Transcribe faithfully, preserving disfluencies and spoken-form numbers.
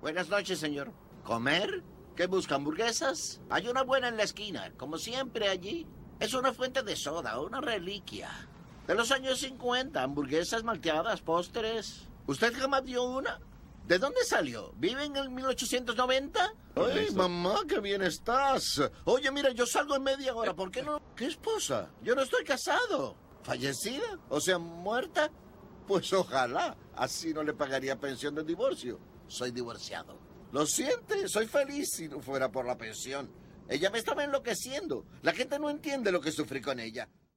Buenas noches, señor. ¿Comer? ¿Qué busca, hamburguesas? Hay una buena en la esquina, como siempre allí. Es una fuente de soda, una reliquia. De los años cincuenta, hamburguesas malteadas, postres. ¿Usted jamás vio una? ¿De dónde salió? ¿Vive en el mil ochocientos noventa? ¡Ay, mamá, qué bien estás! Oye, mira, yo salgo en media hora, ¿por qué no? ¿Qué esposa? Yo no estoy casado. ¿Fallecida? O sea, muerta. Pues ojalá. Así no le pagaría pensión de divorcio. Soy divorciado. Lo siente, soy feliz si no fuera por la pensión. Ella me estaba enloqueciendo. La gente no entiende lo que sufrí con ella.